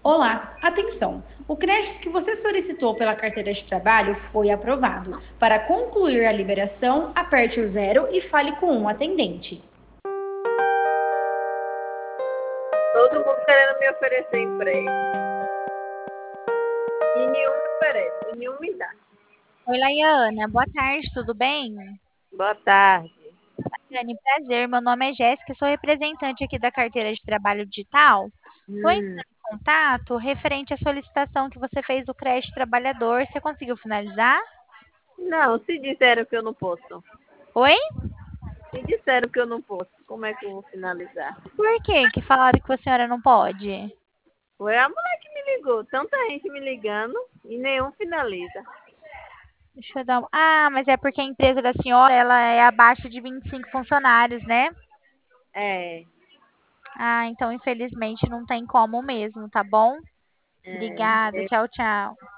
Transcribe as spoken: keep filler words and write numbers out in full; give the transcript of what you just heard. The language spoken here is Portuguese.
Olá, atenção! O crédito que você solicitou pela carteira de trabalho foi aprovado. Para concluir a liberação, aperte o zero e fale com um atendente. Todo mundo querendo me oferecer emprego. E nenhum me oferece, e nenhum me dá. Oi, Laiana, boa tarde, tudo bem? Boa tarde. Dani, prazer, meu nome é Jéssica, sou representante aqui da carteira de trabalho digital. Estou entrando Hum, em contato referente à solicitação que você fez do crédito trabalhador. Você conseguiu finalizar? não, se disseram que eu não posso. Oi? Se disseram que eu não posso, como é que eu vou finalizar? Por que que falaram que a senhora não pode? Foi a mulher que me ligou, tanta gente me ligando e nenhum finaliza. Deixa eu dar uma... Ah, mas é porque a empresa da senhora, ela é abaixo de vinte e cinco funcionários, né? É, Ah, então infelizmente não tem como mesmo, tá bom? é, Obrigada, é tchau, tchau.